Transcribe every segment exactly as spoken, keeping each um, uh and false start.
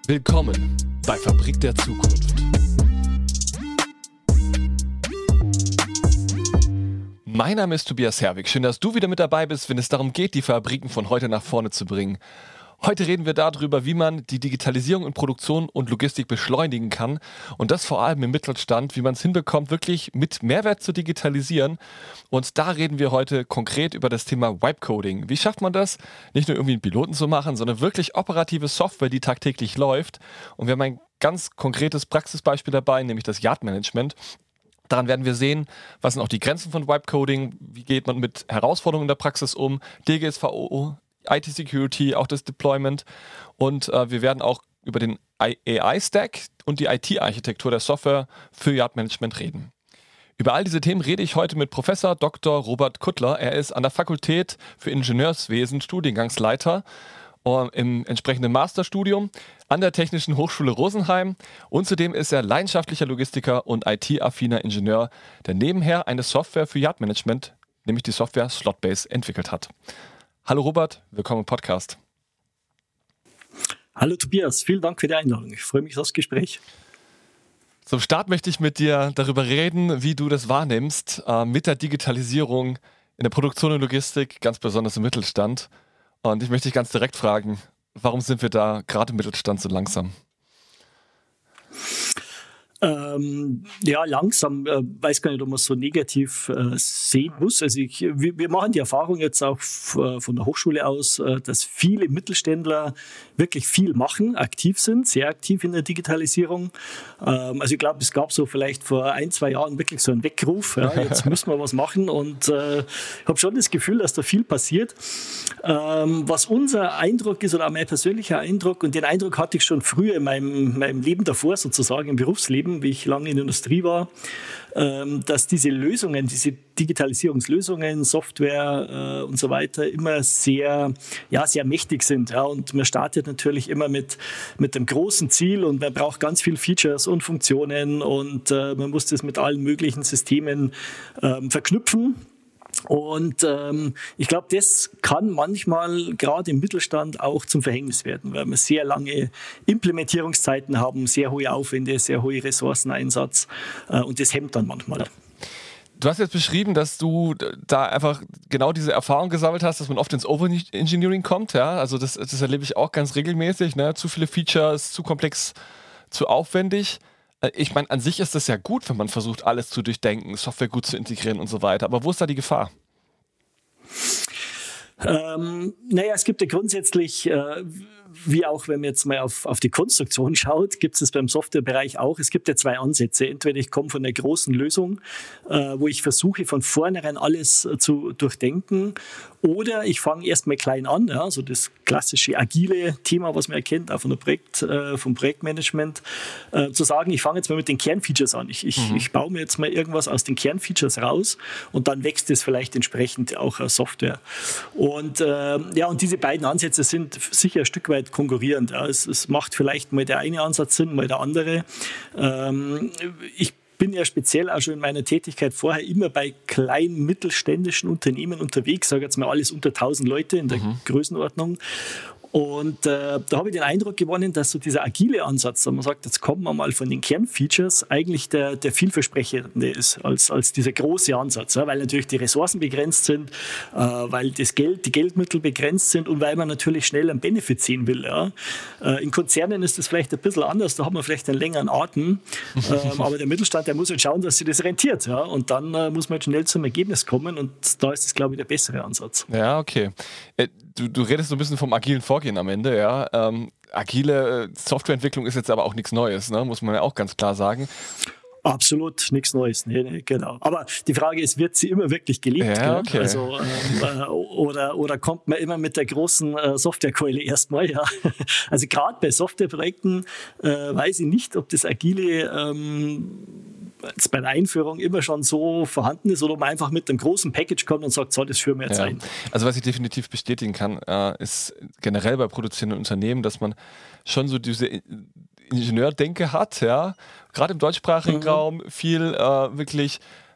Willkommen bei Fabrik der Zukunft. Mein Name ist Tobias Herwig. Schön, dass du wieder mit dabei bist, wenn es darum geht, die Fabriken von heute nach vorne zu bringen. Heute reden wir darüber, wie man die Digitalisierung in Produktion und Logistik beschleunigen kann und das vor allem im Mittelstand, wie man es hinbekommt, wirklich mit Mehrwert zu digitalisieren. Und da reden wir heute konkret über das Thema Vibe-Coding. Wie schafft man das, nicht nur irgendwie einen Piloten zu machen, sondern wirklich operative Software, die tagtäglich läuft. Und wir haben ein ganz konkretes Praxisbeispiel dabei, nämlich das Yard-Management. Daran werden wir sehen, was sind auch die Grenzen von Vibe-Coding, wie geht man mit Herausforderungen in der Praxis um, D G S V O, I T-Security, auch das Deployment, und äh, wir werden auch über den A I-Stack und die I T-Architektur der Software für Yard-Management reden. Über all diese Themen rede ich heute mit Professor Doktor Robert Kuttler. Er ist an der Fakultät für Ingenieurswesen Studiengangsleiter äh, im entsprechenden Masterstudium an der Technischen Hochschule Rosenheim, und zudem ist er leidenschaftlicher Logistiker und I T-affiner Ingenieur, der nebenher eine Software für Yard-Management, nämlich die Software Slotbase, entwickelt hat. Hallo Robert, willkommen im Podcast. Hallo Tobias, vielen Dank für die Einladung. Ich freue mich auf das Gespräch. Zum Start möchte ich mit dir darüber reden, wie du das wahrnimmst äh, mit der Digitalisierung in der Produktion und Logistik, ganz besonders im Mittelstand. Und ich möchte dich ganz direkt fragen, warum sind wir da gerade im Mittelstand so langsam? Ähm, ja, langsam, äh, weiß gar nicht, ob man es so negativ äh, sehen muss. Also ich, wir, wir machen die Erfahrung jetzt auch f- von der Hochschule aus, äh, dass viele Mittelständler wirklich viel machen, aktiv sind, sehr aktiv in der Digitalisierung. Ähm, also ich glaube, es gab so vielleicht vor ein, zwei Jahren wirklich so einen Weckruf, ja, jetzt müssen wir was machen, und äh, ich habe schon das Gefühl, dass da viel passiert. Ähm, was unser Eindruck ist, oder auch mein persönlicher Eindruck, und den Eindruck hatte ich schon früher in meinem, meinem Leben davor sozusagen, im Berufsleben, wie ich lange in der Industrie war, dass diese Lösungen, diese Digitalisierungslösungen, Software äh, und so weiter immer sehr, ja, sehr mächtig sind. Ja. Und man startet natürlich immer mit, mit dem großen Ziel, und man braucht ganz viele Features und Funktionen, und äh, man muss das mit allen möglichen Systemen ähm, verknüpfen. Und ähm, ich glaube, das kann manchmal gerade im Mittelstand auch zum Verhängnis werden, weil wir sehr lange Implementierungszeiten haben, sehr hohe Aufwände, sehr hohe Ressourceneinsatz, äh, und das hemmt dann manchmal. Du hast jetzt beschrieben, dass du da einfach genau diese Erfahrung gesammelt hast, dass man oft ins Overengineering kommt. Ja? Also das, das erlebe ich auch ganz regelmäßig. Ne? Zu viele Features, zu komplex, zu aufwendig. Ich meine, an sich ist das ja gut, wenn man versucht, alles zu durchdenken, Software gut zu integrieren und so weiter. Aber wo ist da die Gefahr? Ähm, naja, es gibt ja grundsätzlich, äh, wie auch wenn man jetzt mal auf, auf die Konstruktion schaut, gibt es das beim Softwarebereich auch. Es gibt ja zwei Ansätze. Entweder ich komme von einer großen Lösung, äh, wo ich versuche, von vornherein alles äh, zu durchdenken, oder ich fange erstmal klein an, ja, so das klassische agile Thema, was man erkennt, auch von der Projekt, äh, vom Projektmanagement, äh, zu sagen, ich fange jetzt mal mit den Kernfeatures an. Ich, ich, mhm. ich baue mir jetzt mal irgendwas aus den Kernfeatures raus, und dann wächst es vielleicht entsprechend auch als Software. Und, äh, ja, und diese beiden Ansätze sind sicher ein Stück weit konkurrierend. Ja. Es, es macht vielleicht mal der eine Ansatz Sinn, mal der andere. Ähm, ich bin ja speziell auch schon in meiner Tätigkeit vorher immer bei kleinen mittelständischen Unternehmen unterwegs, sage jetzt mal alles unter tausend Leute in der mhm. Größenordnung. Und äh, da habe ich den Eindruck gewonnen, dass so dieser agile Ansatz, da man sagt, jetzt kommen wir mal von den Kernfeatures, eigentlich der, der vielversprechende ist als, als dieser große Ansatz, ja, weil natürlich die Ressourcen begrenzt sind, äh, weil das Geld, die Geldmittel begrenzt sind, und weil man natürlich schnell einen Benefit sehen will. Ja. Äh, in Konzernen ist das vielleicht ein bisschen anders, da hat man vielleicht einen längeren Atem, äh, aber der Mittelstand, der muss halt schauen, dass sich das rentiert. Ja. Und dann äh, muss man halt schnell zum Ergebnis kommen, und da ist das, glaube ich, der bessere Ansatz. Ja, okay. Äh, du, du redest so ein bisschen vom agilen Vorgehen am Ende, ja. Ähm, agile Softwareentwicklung ist jetzt aber auch nichts Neues, ne? Muss man ja auch ganz klar sagen. Absolut, nichts Neues, nee, nee, genau. Aber die Frage ist, wird sie immer wirklich gelebt? Ja, okay. Also, ähm, äh, oder, oder kommt man immer mit der großen äh, Softwarekeule erstmal? Ja. Also gerade bei Softwareprojekten äh, weiß ich nicht, ob das Agile ähm, jetzt bei der Einführung immer schon so vorhanden ist, oder ob man einfach mit einem großen Package kommt und sagt, so, das führen wir jetzt ja. ein. Also was ich definitiv bestätigen kann, äh, ist generell bei produzierenden Unternehmen, dass man schon so diese Ingenieurdenke hat, ja, gerade im deutschsprachigen mhm. Raum viel äh, wirklich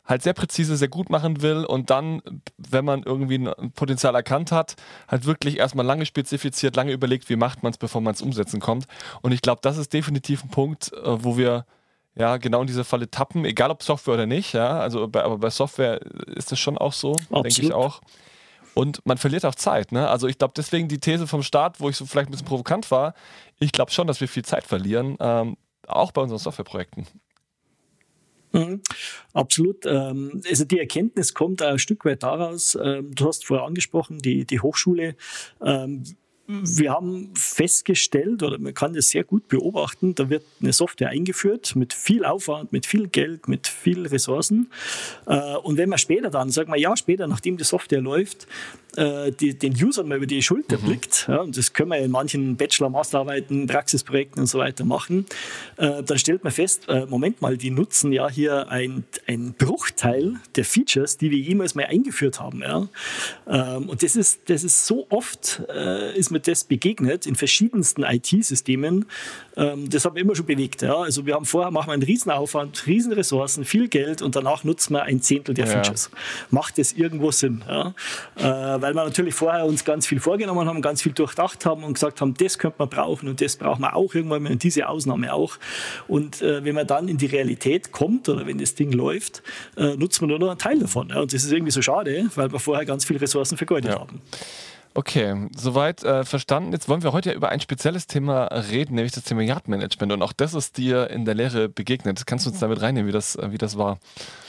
halt sehr präzise, sehr gut machen will und dann, wenn man irgendwie ein Potenzial erkannt hat, halt wirklich erstmal lange spezifiziert, lange überlegt, wie macht man es, bevor man es umsetzen kommt. Und ich glaube, das ist definitiv ein Punkt, wo wir ja genau in diese Falle tappen, egal ob Software oder nicht. Ja, also bei, aber bei Software ist das schon auch so, denke ich auch. Und man verliert auch Zeit. Ne? Also ich glaube, deswegen die These vom Start, wo ich so vielleicht ein bisschen provokant war, ich glaube schon, dass wir viel Zeit verlieren, ähm, auch bei unseren Softwareprojekten. Mhm, absolut. Also die Erkenntnis kommt ein Stück weit daraus, du hast vorher angesprochen, die, die Hochschule. Wir haben festgestellt, oder man kann das sehr gut beobachten, da wird eine Software eingeführt mit viel Aufwand, mit viel Geld, mit viel Ressourcen. Und wenn man später dann, sagen wir ein Jahr später, nachdem die Software läuft, die, den Usern mal über die Schulter mhm. blickt, ja, und das können wir in manchen Bachelor-, Masterarbeiten, Praxisprojekten und so weiter machen, dann stellt man fest, Moment mal, die nutzen ja hier ein, ein Bruchteil der Features, die wir jemals mal eingeführt haben. Ja. Und das ist, das ist so oft, ist mir das begegnet in verschiedensten I T-Systemen. Das hat mich immer schon bewegt. Ja. Also wir haben vorher, machen wir einen Riesenaufwand, Riesenressourcen, viel Geld und danach nutzen wir ein Zehntel der ja. Features. Macht das irgendwo Sinn? Ja. Weil wir natürlich vorher uns ganz viel vorgenommen haben, ganz viel durchdacht haben und gesagt haben, das könnte man brauchen und das brauchen wir auch irgendwann mal und diese Ausnahme auch. Und äh, wenn man dann in die Realität kommt oder wenn das Ding läuft, äh, nutzt man nur noch einen Teil davon. Ja? Und das ist irgendwie so schade, weil wir vorher ganz viele Ressourcen vergeudet ja. haben. Okay, soweit äh, verstanden. Jetzt wollen wir heute ja über ein spezielles Thema reden, nämlich das Thema Yard-Management. Und auch das ist dir in der Lehre begegnet. Kannst du uns damit reinnehmen, wie das, äh, wie das war?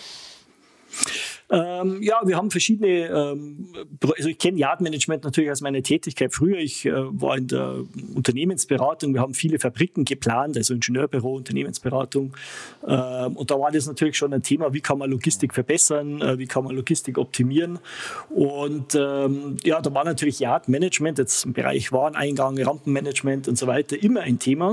Ähm, ja, wir haben verschiedene, ähm, also ich kenne Yard-Management natürlich als meine Tätigkeit früher. Ich äh, war in der Unternehmensberatung, wir haben viele Fabriken geplant, also Ingenieurbüro, Unternehmensberatung. Ähm, und da war das natürlich schon ein Thema, wie kann man Logistik verbessern, äh, wie kann man Logistik optimieren. Und ähm, ja, da war natürlich Yard-Management, jetzt im Bereich Wareneingang, Rampenmanagement und so weiter, immer ein Thema.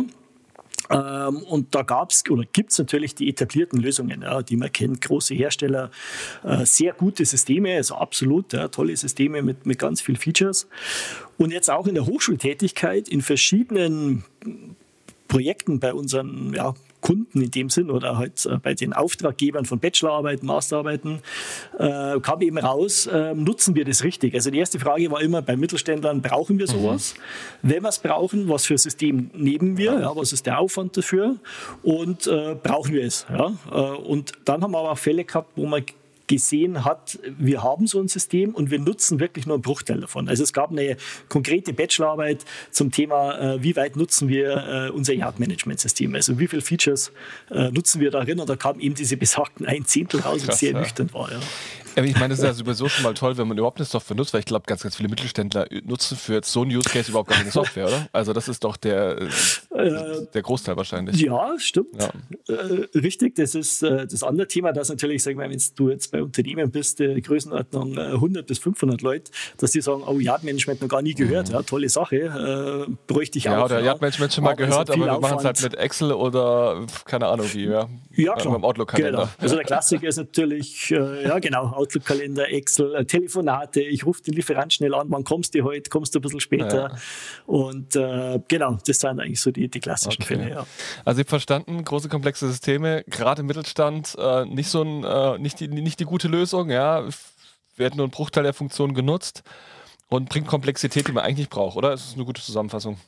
Ähm, und da gab es oder gibt es natürlich die etablierten Lösungen, ja, die man kennt, große Hersteller, äh, sehr gute Systeme, also absolut ja, tolle Systeme mit, mit ganz vielen Features. Und jetzt auch in der Hochschultätigkeit in verschiedenen Projekten bei unseren ja, Kunden in dem Sinn oder halt bei den Auftraggebern von Bachelorarbeiten, Masterarbeiten, äh, kam eben raus, äh, nutzen wir das richtig? Also die erste Frage war immer, bei Mittelständlern, brauchen wir sowas? Mhm. Wenn wir es brauchen, was für ein System nehmen wir? Ja, was ist der Aufwand dafür? Und äh, brauchen wir es? Ja? Äh, und dann haben wir aber auch Fälle gehabt, wo man gesehen hat, wir haben so ein System und wir nutzen wirklich nur einen Bruchteil davon. Also es gab eine konkrete Bachelorarbeit zum Thema, äh, wie weit nutzen wir äh, unser Yard-Management-System, also wie viele Features äh, nutzen wir darin und da kam eben diese besagten ein Zehntel raus, was sehr nüchtern war. Ja. Ich meine, das ist ja sowieso schon mal toll, wenn man überhaupt eine Software nutzt, weil ich glaube, ganz, ganz viele Mittelständler nutzen für jetzt so einen Use Case überhaupt gar keine Software, oder? Also das ist doch der, äh, der Großteil wahrscheinlich. Ja, stimmt. Ja. Äh, richtig, das ist äh, das andere Thema, dass natürlich, sag ich mal, wenn du jetzt bei Unternehmen bist, äh, Größenordnung äh, hundert bis fünfhundert Leute, dass die sagen, oh, Yard-Management noch gar nie gehört, mhm. ja, tolle Sache, äh, bräuchte ich ja, auch. Oder ja, Yard-Management schon mal aber gehört, aber wir machen es halt mit Excel oder keine Ahnung wie, ja. Ja, klar. Mit dem Outlook-Kalender. Genau. Also der Klassiker ist natürlich, äh, ja genau, Outlook-Kalender, Excel, äh, Telefonate, ich rufe den Lieferant schnell an, wann kommst du heute, kommst du ein bisschen später. Ja. Und äh, genau, das sind eigentlich so die, die klassischen okay. Fälle. Ja. Also ich habe verstanden, große komplexe Systeme, gerade im Mittelstand, äh, nicht so ein, äh, nicht, die, nicht die gute Lösung, ja, wird nur ein Bruchteil der Funktionen genutzt und bringt Komplexität, die man eigentlich nicht braucht, oder? Ist das eine gute Zusammenfassung?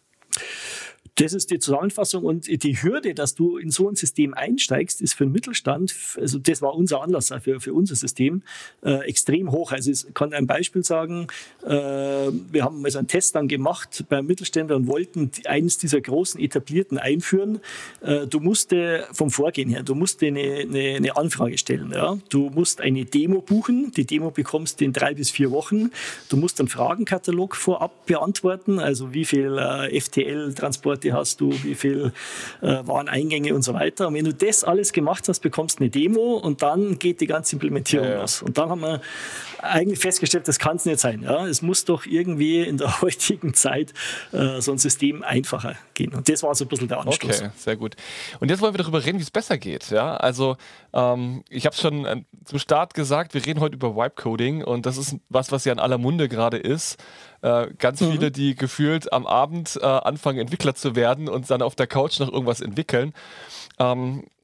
Das ist die Zusammenfassung und die Hürde, dass du in so ein System einsteigst, ist für den Mittelstand, also das war unser Anlass für, für unser System, äh, extrem hoch. Also ich kann ein Beispiel sagen, äh, wir haben also einen Test dann gemacht beim Mittelständler und wollten eines dieser großen etablierten einführen. Äh, du musst vom Vorgehen her, du musst eine, eine, eine Anfrage stellen. Ja? Du musst eine Demo buchen, die Demo bekommst du in drei bis vier Wochen. Du musst einen Fragenkatalog vorab beantworten, also wie viel äh, F T L-Transport hast du, wie viel äh, Wareneingänge und so weiter. Und wenn du das alles gemacht hast, bekommst du eine Demo und dann geht die ganze Implementierung ja, ja. los. Und dann haben wir eigentlich festgestellt, das kann es nicht sein. Ja? Es muss doch irgendwie in der heutigen Zeit äh, so ein System einfacher gehen. Und das war so ein bisschen der Anstoß. Okay, sehr gut. Und jetzt wollen wir darüber reden, wie es besser geht. Ja? Also ähm, ich habe es schon äh, zum Start gesagt, wir reden heute über Vibe-Coding und das ist was, was ja in aller Munde gerade ist. Äh, ganz mhm. viele, die gefühlt am Abend äh, anfangen, Entwickler zu werden und dann auf der Couch noch irgendwas entwickeln. Ähm,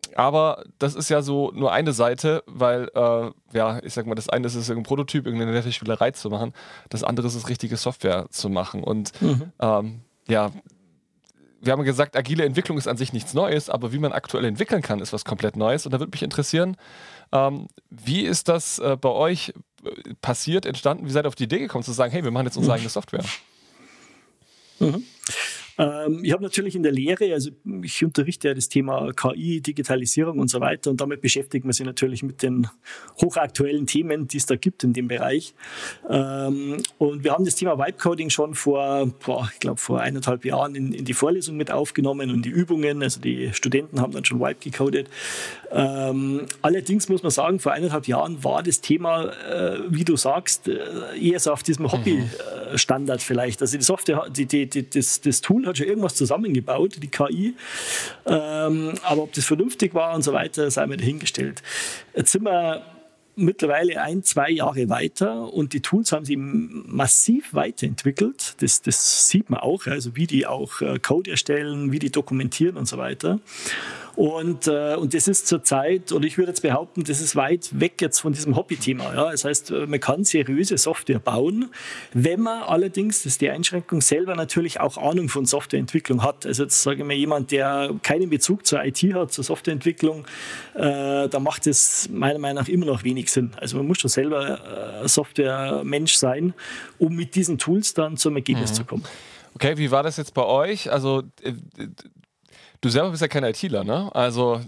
aber das ist ja so nur eine Seite, weil, äh, ja, ich sag mal, das eine ist es, irgendein Prototyp, irgendeine nette Spielerei zu machen. Das andere ist es, richtige Software zu machen. Und mhm. ähm, ja, wir haben gesagt, agile Entwicklung ist an sich nichts Neues, aber wie man aktuell entwickeln kann, ist was komplett Neues. Und da würde mich interessieren, ähm, wie ist das äh, bei euch passiert, entstanden? Wie seid ihr auf die Idee gekommen, zu sagen, hey, wir machen jetzt unsere mhm. eigene Software? Mhm. Ähm, ich habe natürlich in der Lehre, also ich unterrichte ja das Thema K I, Digitalisierung und so weiter und damit beschäftigt man sich natürlich mit den hochaktuellen Themen, die es da gibt in dem Bereich. Ähm, und wir haben das Thema Vibe-Coding schon vor, boah, ich glaube vor eineinhalb Jahren in, in die Vorlesung mit aufgenommen und die Übungen, also die Studenten haben dann schon Vibe gecodet. Ähm, allerdings muss man sagen, vor eineinhalb Jahren war das Thema, äh, wie du sagst, äh, eher so auf diesem Hobby-Standard vielleicht. Also die Software, die, die, die, das, das Tool hat schon irgendwas zusammengebaut, die K I. Ähm, aber ob das vernünftig war und so weiter, sei mir dahingestellt. Jetzt sind wir mittlerweile ein, zwei Jahre weiter und die Tools haben sich massiv weiterentwickelt. Das, das sieht man auch, also wie die auch äh, Code erstellen, wie die dokumentieren und so weiter. Und, äh, und das ist zurzeit, oder ich würde jetzt behaupten, das ist weit weg jetzt von diesem Hobby-Thema. Ja? Das heißt, man kann seriöse Software bauen, wenn man allerdings, das ist die Einschränkung, selber natürlich auch Ahnung von Softwareentwicklung hat. Also jetzt sage ich mal, jemand, der keinen Bezug zur I T hat, zur Softwareentwicklung, äh, da macht es meiner Meinung nach immer noch wenig Sinn. Also man muss schon selber äh, Software-Mensch sein, um mit diesen Tools dann zum Ergebnis mhm. zu kommen. Okay, wie war das jetzt bei euch? Also äh, du selber bist ja kein ITler, ne? Also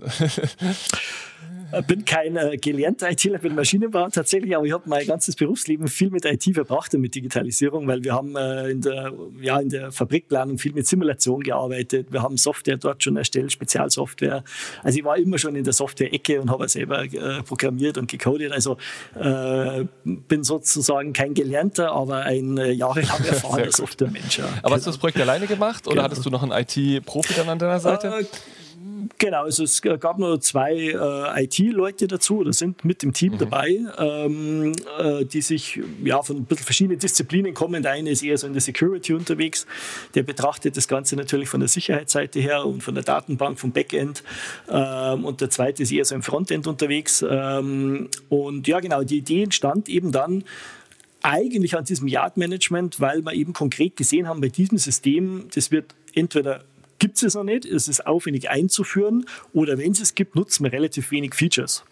bin kein äh, gelernter ITler, bin Maschinenbauer tatsächlich, aber ich habe mein ganzes Berufsleben viel mit I T verbracht und mit Digitalisierung, weil wir haben äh, in, der, ja, in der Fabrikplanung viel mit Simulation gearbeitet. Wir haben Software dort schon erstellt, Spezialsoftware. Also ich war immer schon in der Software-Ecke und habe selber äh, programmiert und gecodet. Also äh, bin sozusagen kein Gelernter, aber ein äh, jahrelang erfahrener Software-Mensch. Ja. Aber genau. Hast du das Projekt alleine gemacht oder genau. hattest du noch einen I T-Profi dann an deiner Seite? Äh, Genau, also es gab nur zwei äh, I T-Leute dazu oder sind mit dem Team mhm. dabei, ähm, äh, die sich ja, von ein bisschen verschiedenen Disziplinen kommen. Der eine ist eher so in der Security unterwegs, der betrachtet das Ganze natürlich von der Sicherheitsseite her und von der Datenbank, vom Backend. Ähm, und der zweite ist eher so im Frontend unterwegs. Ähm, und ja, genau, die Idee entstand eben dann eigentlich an diesem Yard-Management, weil wir eben konkret gesehen haben, bei diesem System, das wird entweder gibt es noch nicht, es ist aufwendig einzuführen oder wenn es es gibt, nutzen wir relativ wenig Features.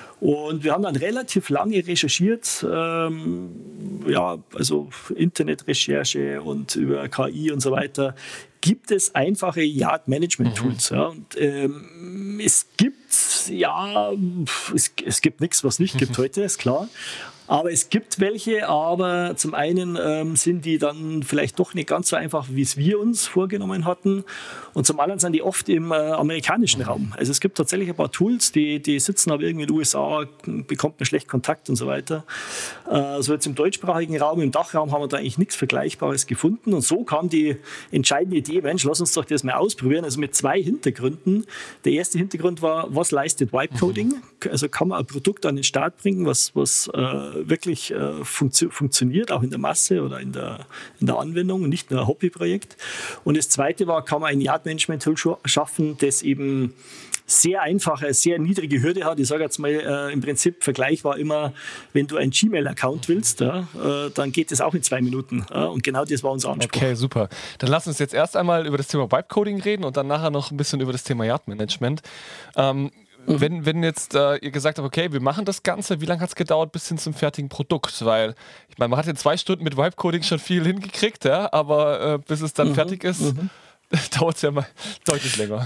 Und wir haben dann relativ lange recherchiert, ähm, ja, also Internetrecherche und über K I und so weiter. Gibt es einfache Yard-Management-Tools? Mhm. Ja? Und, ähm, es gibt, ja, es, es gibt nichts, was nicht gibt heute, ist klar. Aber es gibt welche, aber zum einen ähm, sind die dann vielleicht doch nicht ganz so einfach, wie es wir uns vorgenommen hatten. Und zum anderen sind die oft im äh, amerikanischen Raum. Also es gibt tatsächlich ein paar Tools, die, die sitzen aber irgendwie in den U S A, bekommt man schlecht Kontakt und so weiter. Äh, so jetzt im deutschsprachigen Raum, im Dachraum haben wir da eigentlich nichts Vergleichbares gefunden. Und so kam die entscheidende Idee, Mensch, lass uns doch das mal ausprobieren. Also mit zwei Hintergründen. Der erste Hintergrund war, was leistet Vibe-Coding? Mhm. Also kann man ein Produkt an den Start bringen, was, was äh, wirklich äh, funktio- funktioniert, auch in der Masse oder in der, in der Anwendung, nicht nur ein Hobbyprojekt. Und das zweite war, kann man ein Yard-Management-Tool schaffen, das eben sehr einfache, sehr niedrige Hürde hat. Ich sage jetzt mal, äh, im Prinzip Vergleich war immer, wenn du einen Gmail-Account willst, ja, äh, dann geht das auch in zwei Minuten. Ja, und genau das war unser Anspruch. Okay, super. Dann lass uns jetzt erst einmal über das Thema Vibe-Coding reden und dann nachher noch ein bisschen über das Thema Yard-Management. Ähm, Mhm. Wenn, wenn jetzt äh, ihr gesagt habt, okay, wir machen das Ganze, wie lange hat es gedauert bis hin zum fertigen Produkt? Weil, ich meine, man hat in zwei Stunden mit Vibe-Coding schon viel hingekriegt, ja, aber äh, bis es dann mhm. fertig ist, mhm. dauert es ja mal deutlich länger.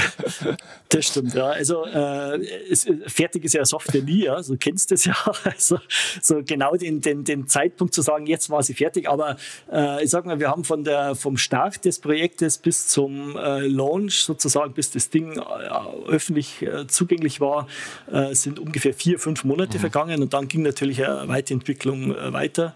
Das stimmt, ja. Also äh, es, fertig ist ja Software nie, ja. So kennst du es ja. Also so genau den, den, den Zeitpunkt zu sagen, jetzt war sie fertig. Aber äh, ich sag mal, wir haben von der, vom Start des Projektes bis zum äh, Launch sozusagen, bis das Ding äh, öffentlich äh, zugänglich war, äh, sind ungefähr vier, fünf Monate mhm. vergangen und dann ging natürlich eine Weiterentwicklung äh, weiter.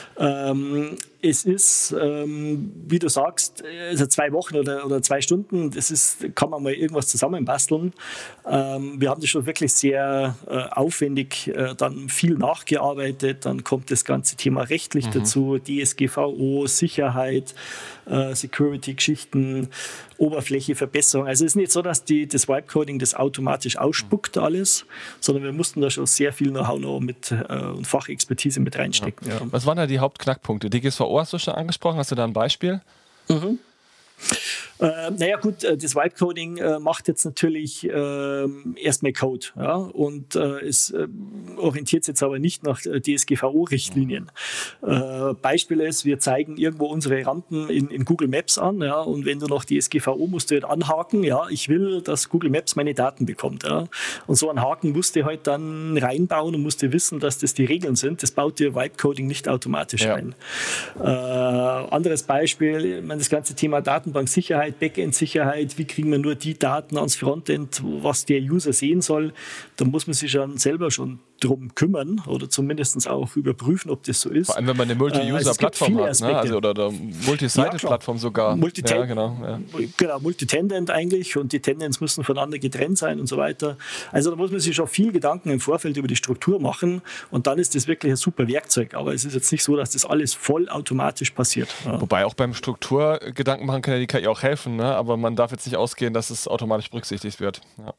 Ähm, es ist, ähm, wie du sagst, also zwei Wochen oder, oder zwei Stunden, das ist, kann man mal irgendwas zusammenbasteln. Ähm, wir haben das schon wirklich sehr äh, aufwendig äh, dann viel nachgearbeitet. Dann kommt das ganze Thema rechtlich mhm. dazu, D S G V O, Sicherheit, äh, Security-Geschichten, Oberflächeverbesserung. Also es ist nicht so, dass die, das Vibe-Coding das automatisch ausspuckt alles, sondern wir mussten da schon sehr viel Know-how noch mit äh, und Fachexpertise mit reinstecken. Ja. Ja. Was waren da die Hauptknackpunkte? D G S V O hast du schon angesprochen, hast du da ein Beispiel? Mhm. Äh, naja gut, das Vibe-Coding äh, macht jetzt natürlich äh, erstmal Code, ja, und äh, es äh, orientiert sich jetzt aber nicht nach D S G V O-Richtlinien. Äh, Beispiel ist, wir zeigen irgendwo unsere Rampen in, in Google Maps an, ja, und wenn du nach D S G V O musst du halt anhaken, ja, ich will, dass Google Maps meine Daten bekommt, ja, und so einen Haken musst du halt dann reinbauen und musst du wissen, dass das die Regeln sind. Das baut dir Vibe-Coding nicht automatisch ja. ein. Äh, anderes Beispiel, ich meine, das ganze Thema Datenbanksicherheit, Backend-Sicherheit, wie kriegen wir nur die Daten ans Frontend, was der User sehen soll, da muss man sich schon selber schon drum kümmern oder zumindest auch überprüfen, ob das so ist. Vor allem, wenn man eine Multi-User-Plattform äh, also hat, ne? Also, oder eine Multi-Site-Plattform ja, sogar. Multiten- ja, genau, ja. genau, Multitenant eigentlich und die Tenants müssen voneinander getrennt sein und so weiter. Also da muss man sich schon viel Gedanken im Vorfeld über die Struktur machen und dann ist das wirklich ein super Werkzeug. Aber es ist jetzt nicht so, dass das alles vollautomatisch passiert. Ja. Wobei auch beim Strukturgedanken machen kann ja die K I auch helfen, ne? Aber man darf jetzt nicht ausgehen, dass es automatisch berücksichtigt wird. Ja.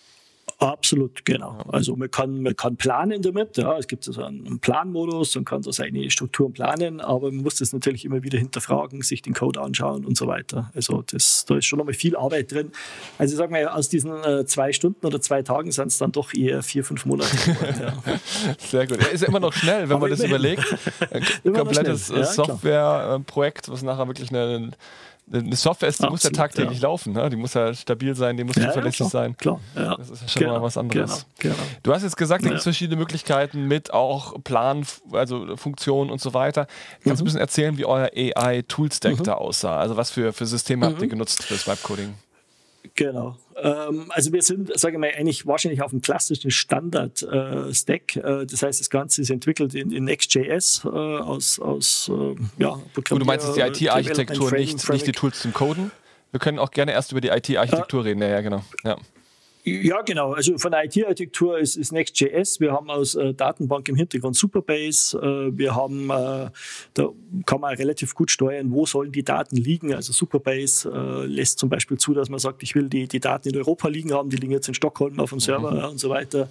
Absolut, genau. Also man kann, man kann planen damit. Ja. Es gibt so einen Planmodus und kann so seine Strukturen planen, aber man muss das natürlich immer wieder hinterfragen, sich den Code anschauen und so weiter. Also das, da ist schon nochmal viel Arbeit drin. Also ich sage mal, aus diesen äh, zwei Stunden oder zwei Tagen sind es dann doch eher vier, fünf Monate geworden. Ja. Sehr gut. Ja, ist ja immer noch schnell, wenn aber man das überlegt. Ein komplettes ja, Softwareprojekt, was nachher wirklich eine Eine Software ist, die Absolut, muss ja tagtäglich ja. laufen, ne? Die muss ja stabil sein, die muss ja, zuverlässig ja, sein. Klar, ja. Das ist ja schon genau, mal was anderes. Genau, genau. Du hast jetzt gesagt, da gibt es verschiedene Möglichkeiten mit auch Plan, also Funktionen und so weiter. Kannst du mhm. ein bisschen erzählen, wie euer A I-Tool-Stack mhm. da aussah? Also was für, für Systeme mhm. habt ihr genutzt fürs Vibe-Coding? Genau. Ähm, also wir sind, sage ich mal, eigentlich wahrscheinlich auf einem klassischen Standard-Stack. Äh, das heißt, das Ganze ist entwickelt in, in Next.js äh, aus, aus äh, ja, Programmier- Du meinst jetzt die I T-Architektur, nicht, nicht die Tools zum Coden? Wir können auch gerne erst über die I T-Architektur äh, reden. Ja, ja, genau. Ja. Ja, genau. Also von der I T-Architektur ist, ist Next.js. Wir haben aus äh, Datenbank im Hintergrund Superbase. Äh, wir haben, äh, da kann man relativ gut steuern, wo sollen die Daten liegen. Also Superbase äh, lässt zum Beispiel zu, dass man sagt, ich will die, die Daten in Europa liegen haben. Die liegen jetzt in Stockholm auf dem Server mhm. ja, und so weiter.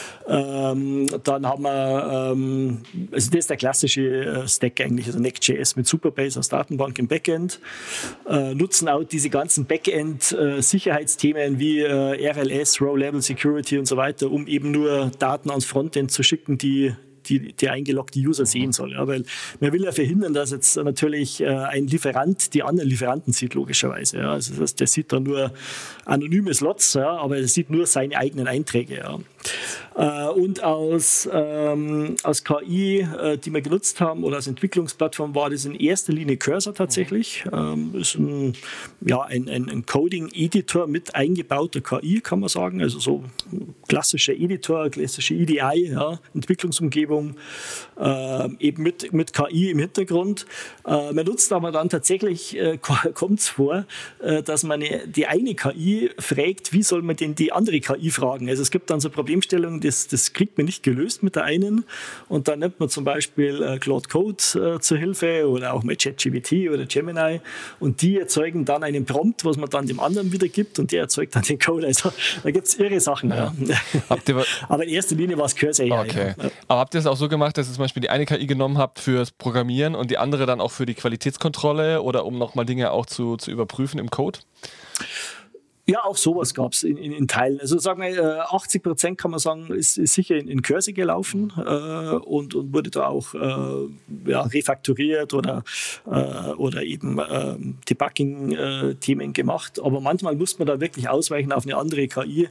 Ähm, dann haben wir, ähm, also das ist der klassische äh, Stack eigentlich, also Next.js mit Superbase als Datenbank im Backend. Äh, nutzen auch diese ganzen Backend-Sicherheitsthemen äh, wie äh, R L S, Row-Level Security und so weiter, um eben nur Daten ans Frontend zu schicken, die die der eingeloggte User sehen soll. Ja, weil man will ja verhindern, dass jetzt natürlich äh, ein Lieferant die anderen Lieferanten sieht, logischerweise. Ja. Also das heißt, der sieht da nur anonyme Slots, ja, aber er sieht nur seine eigenen Einträge. Ja. Äh, und aus, ähm, aus K I, äh, die wir genutzt haben, oder als Entwicklungsplattform, war das in erster Linie Cursor tatsächlich. Ähm, ist ein, ja, ein, ein, ein Coding-Editor mit eingebauter K I, kann man sagen. Also so ein klassischer Editor, klassische E D I, ja, Entwicklungsumgebung. Äh, eben mit, mit K I im Hintergrund. Äh, man nutzt aber dann tatsächlich, äh, kommt es vor, äh, dass man eine, die eine K I fragt, wie soll man denn die andere K I fragen? Also es gibt dann so Problemstellungen, das, das kriegt man nicht gelöst mit der einen und dann nimmt man zum Beispiel äh, Claude Code äh, zur Hilfe oder auch mit ChatGPT oder Gemini und die erzeugen dann einen Prompt, was man dann dem anderen wieder gibt und der erzeugt dann den Code. Also da gibt es irre Sachen. Ja. Ja. Habt ihr aber in erster Linie war es Cursor. Okay. Ja. Aber habt ihr es auch so gemacht, dass ihr zum Beispiel die eine K I genommen habt fürs Programmieren und die andere dann auch für die Qualitätskontrolle oder um nochmal Dinge auch zu, zu überprüfen im Code? Ja, auch sowas gab es in, in, in Teilen. Also sagen wir, achtzig Prozent kann man sagen, ist, ist sicher in, in Cursor gelaufen äh, und, und wurde da auch äh, ja, refakturiert oder, äh, oder eben äh, Debugging-Themen äh, gemacht. Aber manchmal muss man da wirklich ausweichen auf eine andere K I.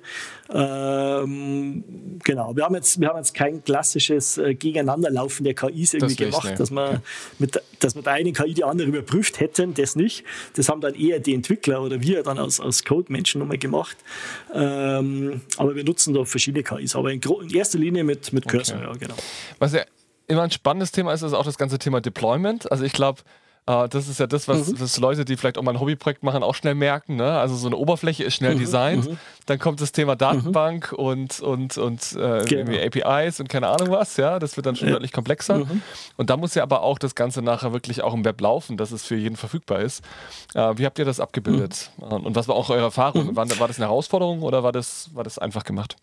Ähm, genau, wir haben, jetzt, wir haben jetzt kein klassisches äh, Gegeneinanderlaufen der K Is irgendwie das gemacht, dass man, mit, dass man der eine K I die andere überprüft hätten, das nicht. Das haben dann eher die Entwickler oder wir dann als, als Code-Menschen nochmal gemacht. Ähm, aber wir nutzen da verschiedene K Is, aber in, in erster Linie mit, mit Cursor, okay. Ja, genau. Was ja immer ein spannendes Thema ist, ist auch das ganze Thema Deployment. Also ich glaube, Äh, das ist ja das, was, mhm. was Leute, die vielleicht auch mal ein Hobbyprojekt machen, auch schnell merken. Ne? Also so eine Oberfläche ist schnell mhm. designt. Mhm. Dann kommt das Thema Datenbank mhm. und, und, und äh, genau. irgendwie A P Is und keine Ahnung was. Ja? Das wird dann schon ja. deutlich komplexer. Mhm. Und da muss ja aber auch das Ganze nachher wirklich auch im Web laufen, dass es für jeden verfügbar ist. Äh, wie habt ihr das abgebildet? Mhm. Und was war auch eure Erfahrung? Mhm. War, war das eine Herausforderung oder war das, war das einfach gemacht?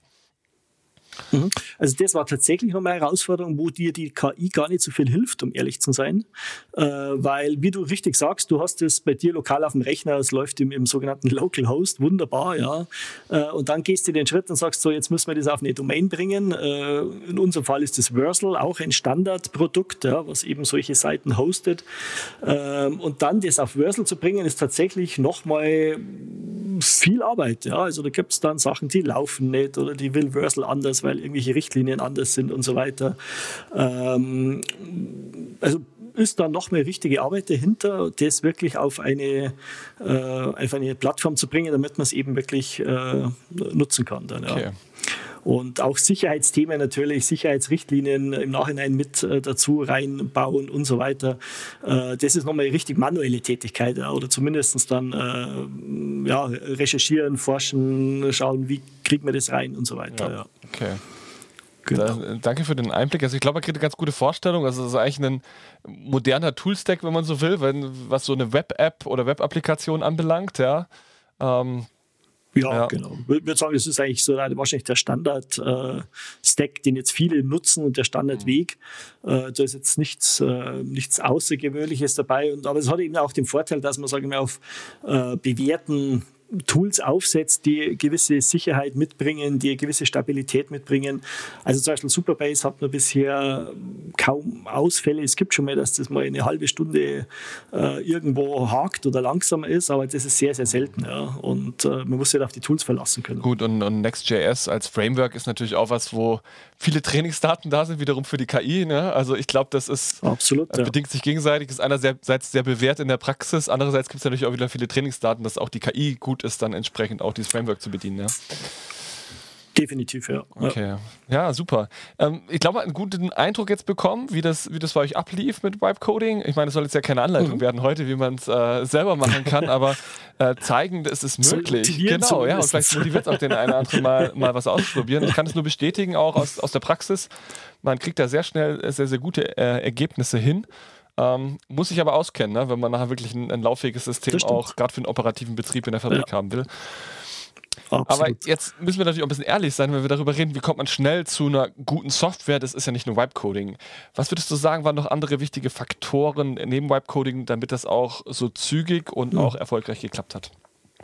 Also das war tatsächlich nochmal eine Herausforderung, wo dir die K I gar nicht so viel hilft, um ehrlich zu sein. Äh, weil, wie du richtig sagst, du hast es bei dir lokal auf dem Rechner, es läuft im, im sogenannten Local Host, wunderbar, ja. Äh, und dann gehst du den Schritt und sagst so, jetzt müssen wir das auf eine Domain bringen. Äh, in unserem Fall ist das Vercel, auch ein Standardprodukt, ja, was eben solche Seiten hostet. Äh, und dann das auf Vercel zu bringen, ist tatsächlich nochmal viel Arbeit. Ja. Also da gibt es dann Sachen, die laufen nicht oder die will Vercel anders, weil irgendwelche Richtlinien anders sind und so weiter. Ähm, also ist da noch mehr richtige Arbeit dahinter, das wirklich auf eine, äh, auf eine Plattform zu bringen, damit man es eben wirklich äh, nutzen kann. Dann, ja. Okay. Und auch Sicherheitsthemen natürlich, Sicherheitsrichtlinien im Nachhinein mit äh, dazu reinbauen und so weiter. Äh, das ist nochmal eine richtig manuelle Tätigkeit, ja, oder zumindest dann äh, ja, recherchieren, forschen, schauen, wie kriegt man das rein und so weiter. Ja. Ja. Okay. Genau. Da, danke für den Einblick. Also ich glaube, man kriegt eine ganz gute Vorstellung. Also es ist eigentlich ein moderner Toolstack, wenn man so will, wenn, was so eine Web-App oder Web-Applikation anbelangt. Ja, ähm, ja, ja, genau. Ich würde sagen, es ist eigentlich so wahrscheinlich der Standard-Stack, äh, den jetzt viele nutzen und der Standardweg. Äh, da ist jetzt nichts, äh, nichts Außergewöhnliches dabei. Und, aber es hat eben auch den Vorteil, dass man, sagen wir, auf äh, bewährten Tools aufsetzt, die gewisse Sicherheit mitbringen, die gewisse Stabilität mitbringen. Also zum Beispiel Superbase hat nur bisher kaum Ausfälle. Es gibt schon mal, dass das mal eine halbe Stunde äh, irgendwo hakt oder langsamer ist, aber das ist sehr, sehr selten. Ja. Und äh, man muss sich halt auf die Tools verlassen können. Gut, und, und Next.js als Framework ist natürlich auch was, wo viele Trainingsdaten da sind, wiederum für die K I. Ne? Also ich glaube, das ist absolut, das bedingt ja. sich gegenseitig, ist einerseits sehr bewährt in der Praxis, andererseits gibt es natürlich auch wieder viele Trainingsdaten, dass auch die K I gut ist, dann entsprechend auch dieses Framework zu bedienen. Ja? Definitiv, ja. Okay, ja, super. Ähm, ich glaube, einen guten Eindruck jetzt bekommen, wie das, wie das bei euch ablief mit Vibe-Coding. Ich meine, es soll jetzt ja keine Anleitung mhm. werden heute, wie man es äh, selber machen kann, aber äh, zeigen, es ist möglich. Genau, ja, und vielleicht motiviert auch den einen oder anderen mal, mal was auszuprobieren. Ich kann es nur bestätigen, auch aus, aus der Praxis. Man kriegt da sehr schnell sehr, sehr gute äh, Ergebnisse hin. Ähm, muss sich aber auskennen, ne, wenn man nachher wirklich ein, ein lauffähiges System auch gerade für den operativen Betrieb in der Fabrik ja. haben will. Absolut. Aber jetzt müssen wir natürlich auch ein bisschen ehrlich sein, wenn wir darüber reden, wie kommt man schnell zu einer guten Software. Das ist ja nicht nur Vibe-Coding. Was würdest du sagen, waren noch andere wichtige Faktoren neben Vibe-Coding, damit das auch so zügig und mhm. auch erfolgreich geklappt hat?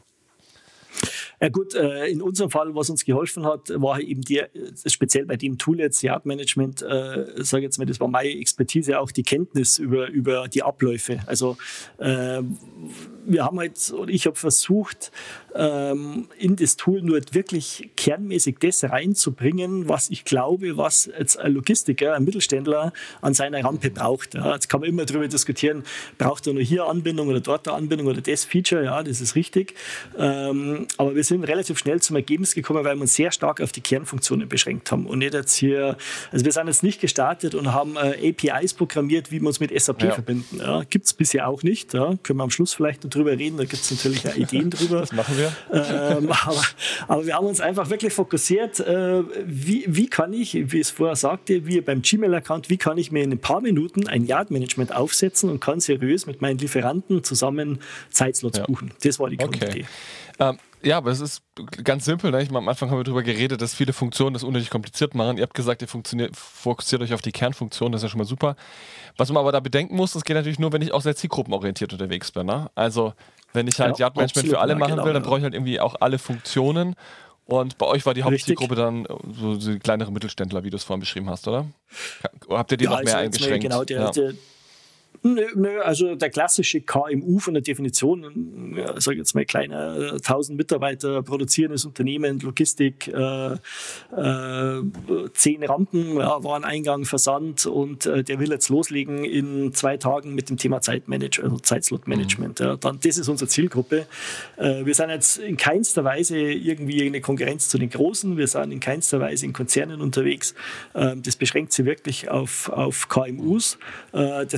Ja gut, in unserem Fall, was uns geholfen hat, war eben die, speziell bei dem Tool jetzt, Yard Management, äh, sage jetzt mal, das war meine Expertise, auch die Kenntnis über, über die Abläufe. Also äh, wir haben halt, oder ich habe versucht, ähm, in das Tool nur wirklich kernmäßig das reinzubringen, was ich glaube, was jetzt ein Logistiker, ein Mittelständler an seiner Rampe braucht. Ja, jetzt kann man immer darüber diskutieren, braucht er nur hier Anbindung oder dort eine Anbindung oder das Feature, ja, das ist richtig. Ähm, aber wir sind relativ schnell zum Ergebnis gekommen, weil wir uns sehr stark auf die Kernfunktionen beschränkt haben und nicht jetzt hier, also wir sind jetzt nicht gestartet und haben äh, A P Is programmiert, wie wir uns mit S A P ja. verbinden. Ja, gibt es bisher auch nicht, ja, können wir am Schluss vielleicht noch drüber reden, da gibt es natürlich auch Ideen drüber. Das machen wir. Ähm, aber, aber wir haben uns einfach wirklich fokussiert, äh, wie, wie kann ich, wie ich es vorher sagte, wie beim Gmail-Account, wie kann ich mir in ein paar Minuten ein Yard-Management aufsetzen und kann seriös mit meinen Lieferanten zusammen Zeitslots ja. buchen. Das war die Grundidee. Okay. Ähm, ja, aber es ist ganz simpel. Ne? Ich meine, am Anfang haben wir darüber geredet, dass viele Funktionen das unnötig kompliziert machen. Ihr habt gesagt, ihr fokussiert euch auf die Kernfunktion, das ist ja schon mal super. Was man aber da bedenken muss, das geht natürlich nur, wenn ich auch sehr zielgruppenorientiert unterwegs bin. Ne? Also, wenn ich halt ja, Yard Management für alle machen genau, will, dann brauche ich halt irgendwie auch alle Funktionen. Und bei euch war die Hauptzielgruppe dann so die kleineren Mittelständler, wie du es vorhin beschrieben hast, oder? Habt ihr die ja, noch mehr also eingeschränkt? Genau, der, ja. der, Nö, nö, also der klassische K M U von der Definition, ja, sage jetzt mal kleiner, tausend Mitarbeiter, produzierendes Unternehmen, Logistik, äh, äh, zehn Rampen, ja, Wareneingang, Versand und äh, der will jetzt loslegen in zwei Tagen mit dem Thema Zeitmanagement, also Zeitslot-Management. Mhm. Ja, dann, das ist unsere Zielgruppe. Äh, wir sind jetzt in keinster Weise irgendwie eine Konkurrenz zu den Großen, wir sind in keinster Weise in Konzernen unterwegs. Äh, das beschränkt sich wirklich auf, auf K M Us. Äh, das kann aber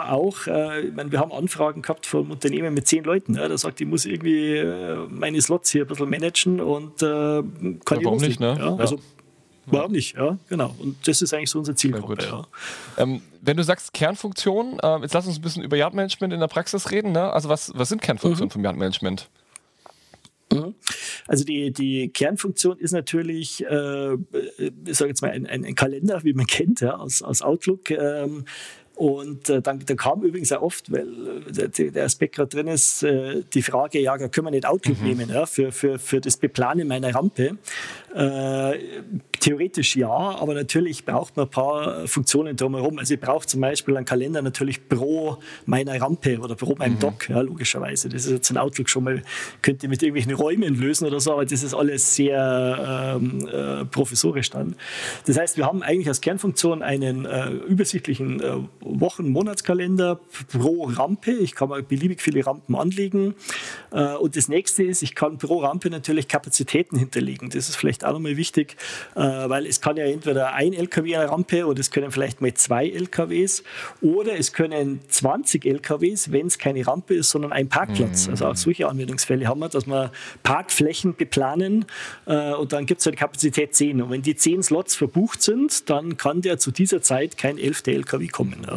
aber auch, äh, ich meine, wir haben Anfragen gehabt von Unternehmen mit zehn Leuten. Ja, da sagt, ich muss irgendwie äh, meine Slots hier ein bisschen managen und äh, kann ja, ich warum nicht, ne? Ja, also, warum nicht, ja, genau. Und das ist eigentlich so unsere Zielgruppe. Ja. Ähm, wenn du sagst Kernfunktionen, äh, jetzt lass uns ein bisschen über Yard-Management in der Praxis reden. Ne? Also was, was sind Kernfunktionen mhm. vom Yard-Management? Also die, die Kernfunktion ist natürlich, äh, ich sage jetzt mal, ein, ein Kalender, wie man kennt, ja, aus, aus Outlook. Ähm, Und äh, dann, dann kam übrigens auch oft, weil äh, der, der Aspekt gerade drin ist, äh, die Frage, ja, da können wir nicht Outlook mhm. nehmen ja, für, für, für das Beplanen meiner Rampe. Äh, theoretisch ja, aber natürlich braucht man ein paar Funktionen drumherum. Also ich brauche zum Beispiel einen Kalender natürlich pro meiner Rampe oder pro meinem mhm. Dock, ja, logischerweise. Das ist jetzt in Outlook schon mal, könnt ihr mit irgendwelchen Räumen lösen oder so, aber das ist alles sehr ähm, äh, professorisch dann. Das heißt, wir haben eigentlich als Kernfunktion einen äh, übersichtlichen äh, Wochen-, Monatskalender pro Rampe. Ich kann mal beliebig viele Rampen anlegen. Und das nächste ist, ich kann pro Rampe natürlich Kapazitäten hinterlegen. Das ist vielleicht auch nochmal wichtig, weil es kann ja entweder ein L K W eine Rampe oder es können vielleicht mal zwei L K Ws oder es können zwanzig L K Ws, wenn es keine Rampe ist, sondern ein Parkplatz. Also auch solche Anwendungsfälle haben wir, dass wir Parkflächen beplanen und dann gibt es halt Kapazität zehn. Und wenn die zehn Slots verbucht sind, dann kann der zu dieser Zeit kein elfter L K W kommen. Ja.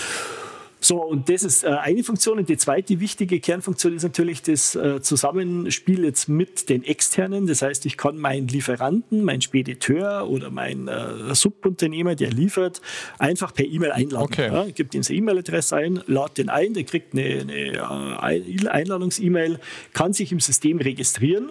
So, und das ist äh, eine Funktion. Und die zweite wichtige Kernfunktion ist natürlich das äh, Zusammenspiel jetzt mit den Externen. Das heißt, ich kann meinen Lieferanten, meinen Spediteur oder meinen äh, Subunternehmer, der liefert, einfach per E-Mail einladen. Okay. Ja, gibt ihm seine E-Mail-Adresse ein, lade den ein, der kriegt eine, eine Einladungs-E-Mail, kann sich im System registrieren.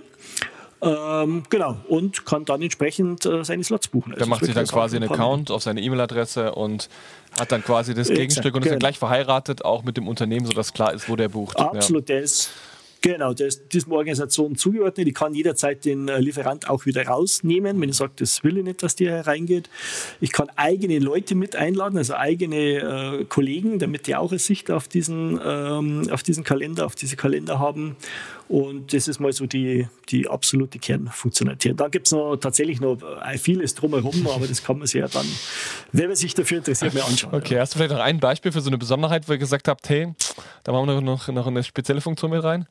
Ähm, genau, und kann dann entsprechend äh, seine Slots buchen. Der also macht sich dann quasi einen Account auf seine E-Mail-Adresse und hat dann quasi das Gegenstück und ist dann gleich verheiratet, auch mit dem Unternehmen, sodass klar ist, wo der bucht. Absolut, ja. der ist Genau, der ist diesem Organisation zugeordnet. Ich kann jederzeit den äh, Lieferant auch wieder rausnehmen, wenn ich sage, das will ich nicht, dass der hereingeht. Ich kann eigene Leute mit einladen, also eigene äh, Kollegen, damit die auch eine Sicht auf diesen, ähm, auf diesen Kalender, auf diese Kalender haben. Und das ist mal so die, die absolute Kernfunktionalität. Dann gibt es noch tatsächlich noch vieles drumherum, aber das kann man sich ja dann, wenn man sich dafür interessiert, mal anschauen. Okay, ja. Hast du vielleicht noch ein Beispiel für so eine Besonderheit, wo ihr gesagt habt, hey, da machen wir noch, noch eine spezielle Funktion mit rein?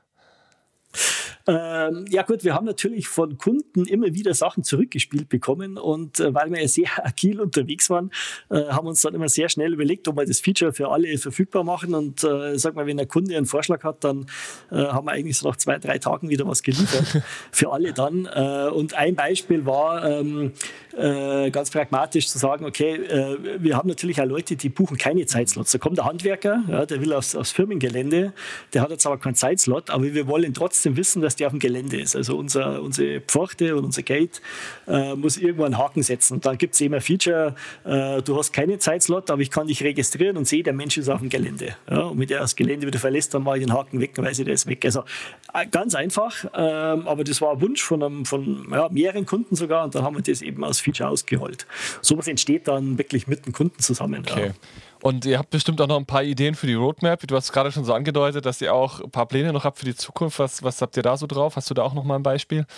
Ähm, ja gut, wir haben natürlich von Kunden immer wieder Sachen zurückgespielt bekommen und äh, weil wir ja sehr agil unterwegs waren, äh, haben uns dann immer sehr schnell überlegt, ob wir das Feature für alle verfügbar machen und äh, sag mal, wenn der Kunde einen Vorschlag hat, dann äh, haben wir eigentlich so nach zwei, drei Tagen wieder was geliefert für alle dann äh, und ein Beispiel war ähm, äh, ganz pragmatisch zu sagen, okay, äh, wir haben natürlich auch Leute, die buchen keine Zeitslots. Da kommt der Handwerker, ja, der will aufs, aufs Firmengelände, der hat jetzt aber keinen Zeitslot, aber wir wollen trotzdem wissen, dass der auf dem Gelände ist. Also unser, unsere Pforte und unser Gate äh, muss irgendwo einen Haken setzen. Und dann gibt es eben ein Feature, äh, du hast keinen Zeitslot, aber ich kann dich registrieren und sehe, der Mensch ist auf dem Gelände. Ja, und wenn der das Gelände wieder verlässt, dann mache ich den Haken weg und weiß ich, der ist weg. Also äh, ganz einfach, äh, aber das war ein Wunsch von, einem, von ja, mehreren Kunden sogar und dann haben wir das eben als Feature ausgerollt. Sowas entsteht dann wirklich mit dem Kunden zusammen. Okay. Ja. Und ihr habt bestimmt auch noch ein paar Ideen für die Roadmap. Du hast gerade schon so angedeutet, dass ihr auch ein paar Pläne noch habt für die Zukunft. Was, was habt ihr da so drauf? Hast du da auch noch mal ein Beispiel?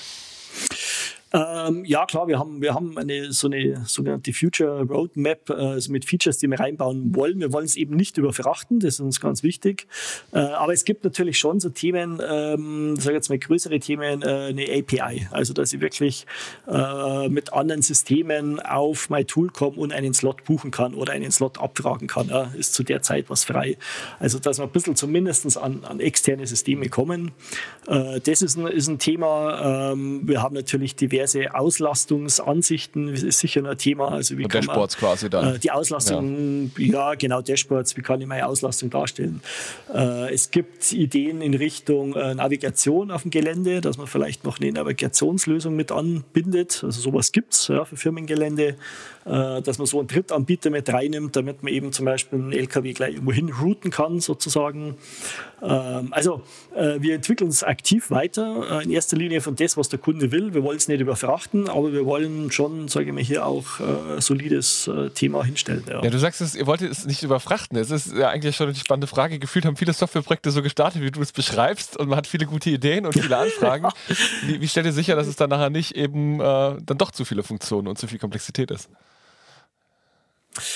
Ähm, ja, klar, wir haben, wir haben eine, so eine sogenannte Future Roadmap, äh, also mit Features, die wir reinbauen wollen. Wir wollen es eben nicht überfrachten, das ist uns ganz wichtig. Äh, aber es gibt natürlich schon so Themen, ähm, sage jetzt mal größere Themen, äh, eine A P I. Also, dass ich wirklich äh, mit anderen Systemen auf mein Tool komme und einen Slot buchen kann oder einen Slot abfragen kann. Ja, ist zu der Zeit was frei. Also, dass wir ein bisschen zumindest an, an externe Systeme kommen. Äh, das ist ein, ist ein Thema. Ähm, wir haben natürlich diverse Auslastungsansichten, ist sicher noch ein Thema. Also wie und kann Dashboards man, quasi dann. Äh, die Auslastung, ja. ja genau, Dashboards, wie kann ich meine Auslastung darstellen. Äh, es gibt Ideen in Richtung äh, Navigation auf dem Gelände, dass man vielleicht noch eine Navigationslösung mit anbindet. Also sowas gibt es ja, für Firmengelände, äh, dass man so einen Drittanbieter mit reinnimmt, damit man eben zum Beispiel einen L K W gleich irgendwo hin routen kann sozusagen. Ähm, also äh, wir entwickeln es aktiv weiter, äh, in erster Linie von das, was der Kunde will. Wir wollen es nicht überfrachten, aber wir wollen schon, sage ich mal, hier auch äh, solides äh, Thema hinstellen. Ja. ja, du sagst, es, ihr wolltet es nicht überfrachten. Es ist ja eigentlich schon eine spannende Frage. Gefühlt haben viele Softwareprojekte so gestartet, wie du es beschreibst und man hat viele gute Ideen und viele Anfragen. wie, wie stellt ihr sicher, dass es dann nachher nicht eben äh, dann doch zu viele Funktionen und zu viel Komplexität ist?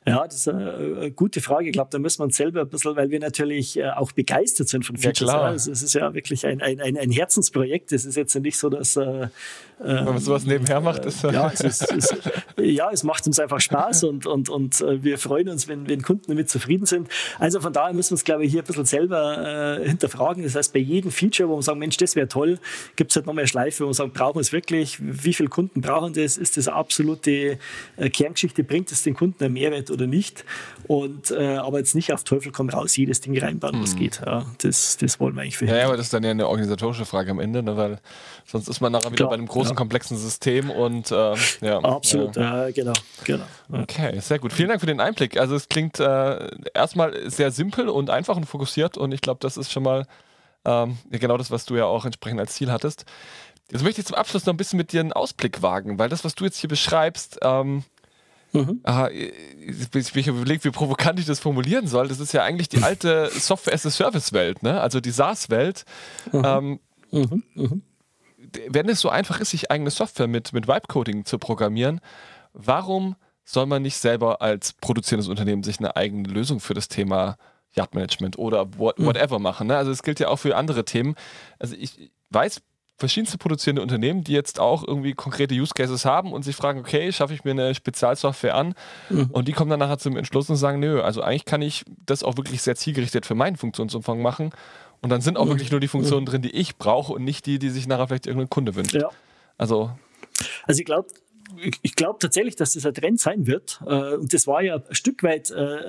Ja, das ist eine gute Frage. Ich glaube, da müssen wir uns selber ein bisschen, weil wir natürlich auch begeistert sind von Features. Ja, klar. Also es ist ja wirklich ein, ein, ein Herzensprojekt. Es ist jetzt nicht so, dass äh, wenn man sowas nebenher macht, ist ja, es ist, es, ja, es macht uns einfach Spaß und, und, und wir freuen uns, wenn, wenn Kunden damit zufrieden sind. Also von daher müssen wir uns, glaube ich, hier ein bisschen selber äh, hinterfragen. Das heißt, bei jedem Feature, wo wir sagen, Mensch, das wäre toll, gibt es halt noch mehr Schleife, wo wir sagen, brauchen wir es wirklich? Wie viele Kunden brauchen das? Ist das eine absolute äh, Kerngeschichte? Bringt es den Kunden einen Mehrwert oder nicht? Und, äh, aber jetzt nicht auf Teufel komm raus, jedes Ding reinbauen, was hm. geht. Ja, das, das wollen wir eigentlich verhindern. Ja, aber das ist dann ja eine organisatorische Frage am Ende, ne? Weil sonst ist man nachher wieder Klar, bei einem großen, ja. komplexen System und äh, ja. Absolut, ja, ja genau. genau ja. Okay, sehr gut. Vielen Dank für den Einblick. Also es klingt äh, erstmal sehr simpel und einfach und fokussiert und ich glaube, das ist schon mal ähm, genau das, was du ja auch entsprechend als Ziel hattest. Jetzt möchte ich zum Abschluss noch ein bisschen mit dir einen Ausblick wagen, weil das, was du jetzt hier beschreibst, ähm, Mhm. Aha, ich bin mir überlegt, wie provokant ich das formulieren soll. Das ist ja eigentlich die alte Software-as-a-Service-Welt, ne? Also die SaaS-Welt. Mhm. Ähm, mhm. Mhm. Wenn es so einfach ist, sich eigene Software mit, mit Vibe-Coding zu programmieren, warum soll man nicht selber als produzierendes Unternehmen sich eine eigene Lösung für das Thema Yard-Management oder what, whatever mhm. machen? Ne? Also es gilt ja auch für andere Themen. Also ich weiß, verschiedenste produzierende Unternehmen, die jetzt auch irgendwie konkrete Use Cases haben und sich fragen, okay, schaffe ich mir eine Spezialsoftware an? Mhm. Und die kommen dann nachher zum Entschluss und sagen, nö, also eigentlich kann ich das auch wirklich sehr zielgerichtet für meinen Funktionsumfang machen. Und dann sind auch mhm. wirklich nur die Funktionen mhm. drin, die ich brauche und nicht die, die sich nachher vielleicht irgendein Kunde wünscht. Ja. Also, also ich glaube, ich glaube tatsächlich, dass das ein Trend sein wird. Und das war ja ein Stück weit,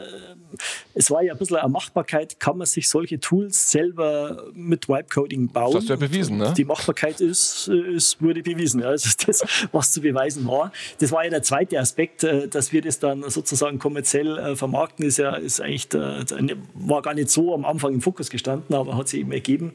es war ja ein bisschen eine Machbarkeit, kann man sich solche Tools selber mit Vibe-Coding bauen. Das hast du ja bewiesen, ne? Die Machbarkeit ist, ist wurde bewiesen. Ja. Das ist das, was zu beweisen war. Das war ja der zweite Aspekt, dass wir das dann sozusagen kommerziell vermarkten, ist ja ist eigentlich der, war gar nicht so am Anfang im Fokus gestanden, aber hat sich eben ergeben.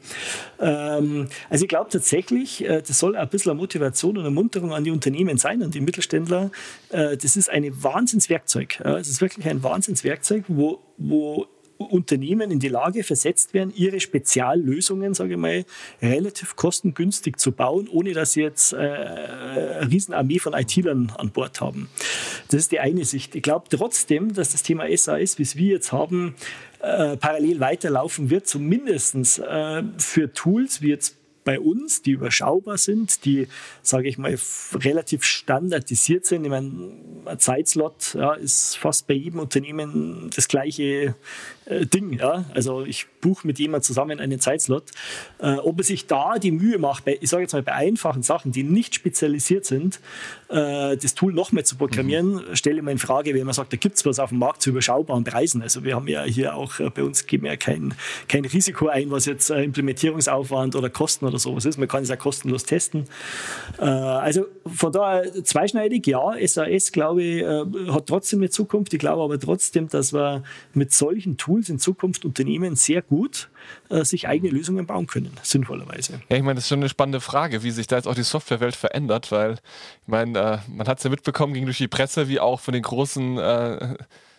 Also ich glaube tatsächlich, das soll ein bisschen eine Motivation und eine Ermunterung an die Unternehmen sein, an die Mittelständler. Das ist ein Wahnsinnswerkzeug. Es ist wirklich ein Wahnsinnswerkzeug, wo, wo Unternehmen in die Lage versetzt werden, ihre Speziallösungen, sage ich mal, relativ kostengünstig zu bauen, ohne dass sie jetzt äh, eine Riesenarmee von I T-Lern an Bord haben. Das ist die eine Sicht. Ich glaube trotzdem, dass das Thema S A S, wie es wir jetzt haben, äh, parallel weiterlaufen wird, zumindest äh, für Tools wie jetzt bei uns, die überschaubar sind, die, sage ich mal, relativ standardisiert sind. Ich meine, ein Zeitslot ja, ist fast bei jedem Unternehmen das gleiche äh, Ding. Ja? Also ich buche mit jemandem zusammen einen Zeitslot. Äh, ob er sich da die Mühe macht, bei, ich sage jetzt mal bei einfachen Sachen, die nicht spezialisiert sind, äh, das Tool noch mehr zu programmieren, mhm. stelle ich mir in Frage, wenn man sagt, da gibt es was auf dem Markt zu überschaubaren Preisen. Also wir haben ja hier auch, äh, bei uns geben wir ja kein, kein Risiko ein, was jetzt äh, Implementierungsaufwand oder Kosten oder sowas ist. Man kann es ja kostenlos testen. Äh, also von daher zweischneidig, ja, S A S, glaube ich, äh, hat trotzdem eine Zukunft. Ich glaube aber trotzdem, dass wir mit solchen Tools in Zukunft Unternehmen sehr gut äh, sich eigene Lösungen bauen können, sinnvollerweise. Ja, ich meine, das ist schon eine spannende Frage, wie sich da jetzt auch die Softwarewelt verändert, weil ich meine, äh, man hat es ja mitbekommen, ging durch die Presse, wie auch von den großen äh,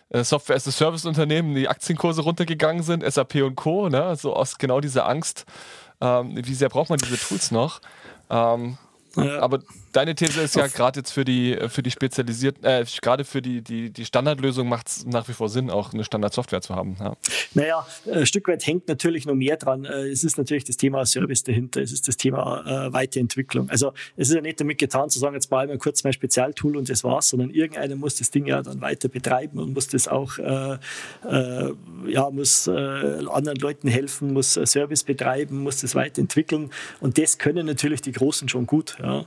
Software-as-a-Service-Unternehmen die Aktienkurse runtergegangen sind, S A P und Co., ne? Also aus genau dieser Angst, ähm, wie sehr braucht man diese Tools noch? Ähm, Ja. Aber deine These ist ja gerade jetzt für die für die spezialisierten, äh, gerade für die, die, die Standardlösung macht es nach wie vor Sinn, auch eine Standardsoftware zu haben. Ja. Naja, ein Stück weit hängt natürlich noch mehr dran. Es ist natürlich das Thema Service dahinter, es ist das Thema äh, Weiterentwicklung. Also es ist ja nicht damit getan zu sagen, jetzt bauen wir kurz mein Spezialtool und das war's, sondern irgendeiner muss das Ding ja dann weiter betreiben und muss das auch äh, äh, ja, muss äh, anderen Leuten helfen, muss Service betreiben, muss das weiterentwickeln und das können natürlich die Großen schon gut. Ja.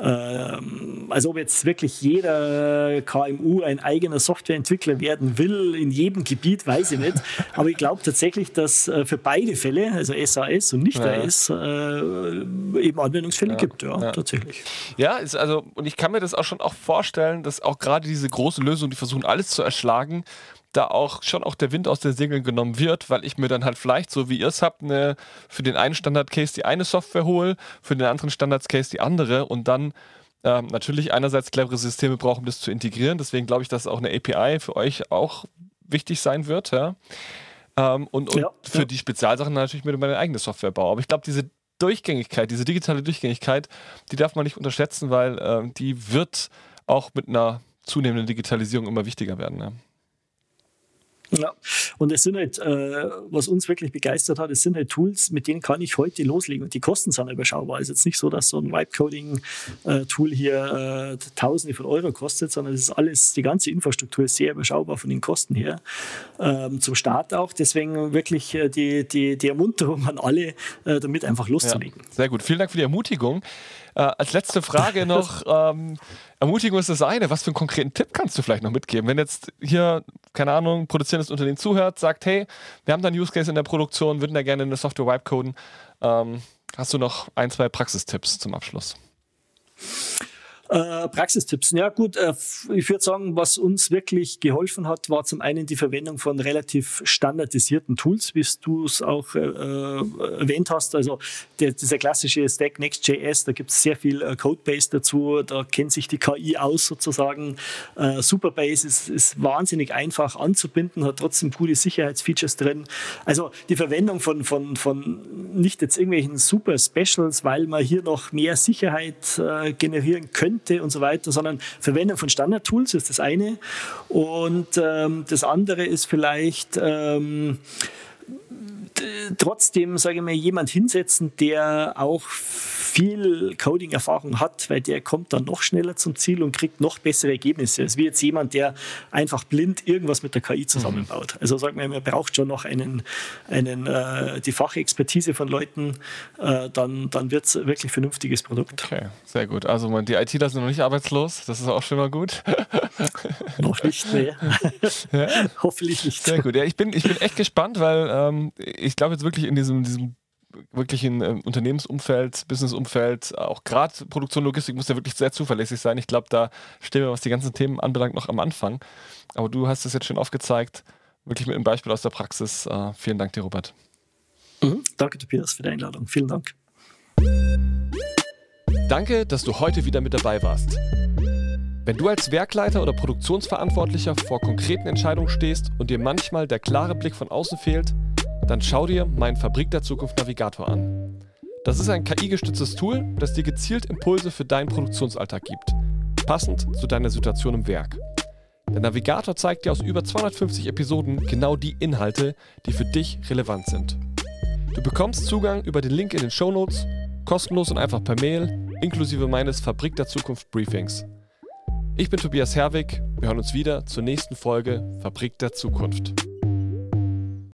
Ähm, also ob jetzt wirklich jeder K M U ein eigener Softwareentwickler werden will, in jedem Gebiet, weiß ich nicht. Aber ich glaube tatsächlich, dass äh, für beide Fälle, also S A S und nicht ja. A S, äh, eben Anwendungsfälle ja. gibt. Ja, ja, tatsächlich. Ja, ist also, und ich kann mir das auch schon auch vorstellen, dass auch gerade diese großen Lösungen, die versuchen alles zu erschlagen, da auch schon auch der Wind aus den Segeln genommen wird, weil ich mir dann halt vielleicht, so wie ihr es habt, eine, für den einen Standard-Case die eine Software hole, für den anderen Standard-Case die andere und dann ähm, natürlich einerseits clevere Systeme brauchen, um das zu integrieren. Deswegen glaube ich, dass auch eine A P I für euch auch wichtig sein wird. Ja? Ähm, und und ja, für ja. die Spezialsachen natürlich mit meine eigene Software baue. Aber ich glaube, diese Durchgängigkeit, diese digitale Durchgängigkeit, die darf man nicht unterschätzen, weil äh, die wird auch mit einer zunehmenden Digitalisierung immer wichtiger werden. Ja? Ja, und es sind halt, äh, was uns wirklich begeistert hat, es sind halt Tools, mit denen kann ich heute loslegen und die Kosten sind überschaubar. Es ist jetzt nicht so, dass so ein Vibe-Coding-Tool hier äh, Tausende von Euro kostet, sondern es ist alles, die ganze Infrastruktur ist sehr überschaubar von den Kosten her. Ähm, zum Start auch, deswegen wirklich äh, die, die, die Ermunterung an alle, äh, damit einfach loszulegen. Ja, sehr gut, vielen Dank für die Ermutigung. Äh, als letzte Frage noch, ähm, Ermutigung ist das eine, was für einen konkreten Tipp kannst du vielleicht noch mitgeben? Wenn jetzt hier, keine Ahnung, produzierendes Unternehmen zuhört, sagt, hey, wir haben da einen Use Case in der Produktion, würden da gerne eine Software Vibe coden, ähm, hast du noch ein, zwei Praxistipps zum Abschluss? Äh, Praxistipps. Ja gut, äh, ich würde sagen, was uns wirklich geholfen hat, war zum einen die Verwendung von relativ standardisierten Tools, wie du es auch äh, erwähnt hast. Also der, dieser klassische Stack Next.js, da gibt es sehr viel äh, Codebase dazu, da kennt sich die K I aus sozusagen. Äh, Superbase ist, ist wahnsinnig einfach anzubinden, hat trotzdem gute Sicherheitsfeatures drin. Also die Verwendung von, von, von nicht jetzt irgendwelchen Super Specials, weil man hier noch mehr Sicherheit äh, generieren könnte und so weiter, sondern Verwendung von Standard-Tools ist das eine. Und ähm, das andere ist vielleicht ähm, d- trotzdem, sage ich mal, jemand hinsetzen, der auch viel Coding-Erfahrung hat, weil der kommt dann noch schneller zum Ziel und kriegt noch bessere Ergebnisse. Es ist wie jetzt jemand, der einfach blind irgendwas mit der K I zusammenbaut. Also sagen wir, man braucht schon noch einen, einen, äh, die Fachexpertise von Leuten, äh, dann, dann wird es wirklich ein vernünftiges Produkt. Okay, sehr gut. Also man, die ITler sind noch nicht arbeitslos, das ist auch schon mal gut. Noch nicht, nee. Ja. Hoffentlich nicht. Sehr gut. Ja, ich bin, ich bin echt gespannt, weil ähm, ich glaube jetzt wirklich in diesem, diesem wirklichen äh, Unternehmensumfeld, Businessumfeld, auch gerade Produktion, Logistik muss ja wirklich sehr zuverlässig sein. Ich glaube, da stehen wir, was die ganzen Themen anbelangt, noch am Anfang. Aber du hast es jetzt schon aufgezeigt, wirklich mit einem Beispiel aus der Praxis. Äh, vielen Dank dir, Robert. Mhm. Danke, Tobias, für die Einladung. Vielen Dank. Danke, dass du heute wieder mit dabei warst. Wenn du als Werkleiter oder Produktionsverantwortlicher vor konkreten Entscheidungen stehst und dir manchmal der klare Blick von außen fehlt, dann schau dir meinen Fabrik der Zukunft Navigator an. Das ist ein K I-gestütztes Tool, das dir gezielt Impulse für deinen Produktionsalltag gibt, passend zu deiner Situation im Werk. Der Navigator zeigt dir aus über zweihundertfünfzig Episoden genau die Inhalte, die für dich relevant sind. Du bekommst Zugang über den Link in den Shownotes, kostenlos und einfach per Mail, inklusive meines Fabrik der Zukunft Briefings. Ich bin Tobias Herwig, wir hören uns wieder zur nächsten Folge Fabrik der Zukunft.